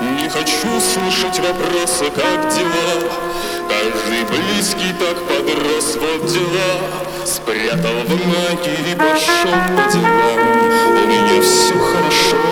Не хочу слышать вопросы, как дела. Каждый близкий так подрос, вот дела. Спрятал в майке и пошел по делам. У меня все хорошо.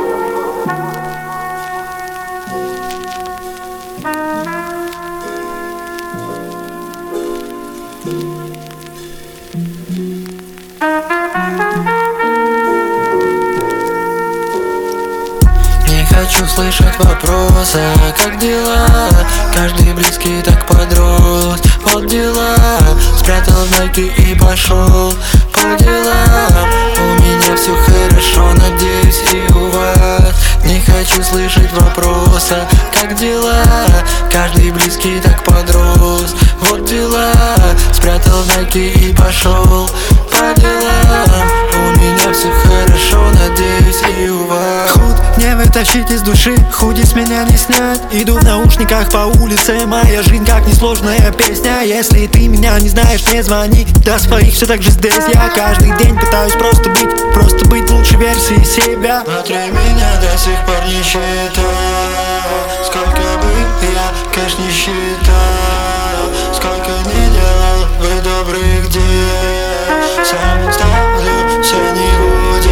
Не хочу слышать вопросы, как дела. Каждый близкий так подрос, вот дела. Спрятал майки и пошел по делам. У меня все хорошо, надеюсь и у вас. Не хочу слышать вопросы, как дела. Каждый близкий так подрос, вот дела. Спрятал майки и пошел по делам. У меня все хорошо, надеюсь и у вас. Не вытащить из души, худи с меня не снять. Иду в наушниках по улице, моя жизнь как несложная песня. Если ты меня не знаешь, не звони, до своих все так же здесь. Я каждый день пытаюсь просто быть лучшей версией себя. Внутри меня до сих пор не считаю, сколько бы я кэш не считал. Сколько не делал вы добрых дел, сам ставлю все не будет.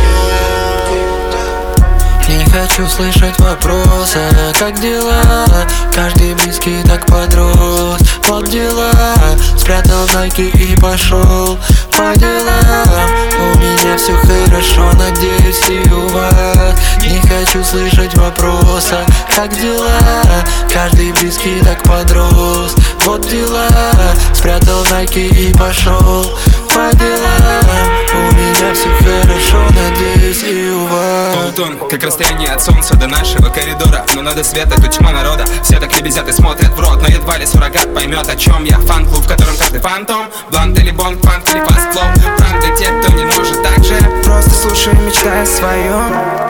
Не хочу слышать вопросы, как дела. Каждый близкий так подрос, вот дела. Спрятал майки и пошел по делам. У меня все хорошо, надеюсь и у вас. Не хочу слышать вопросы, как дела. Каждый близкий так подрос, вот дела. Спрятал майки и пошел по делам. У меня все хорошо, надеюсь и у вас. Полутон, как расстояние от солнца до нашего коридора. Но надо света, тут тьма народа. Все так лебезят и смотрят в рот, но едва ли суррогат поймет, о чем я. Фан-клуб, в котором каждый фантом. Блонд или бонд, фанк или фаст-флоу. Пранк для тех, кто не может так же. Просто слушай, мечтай о своем.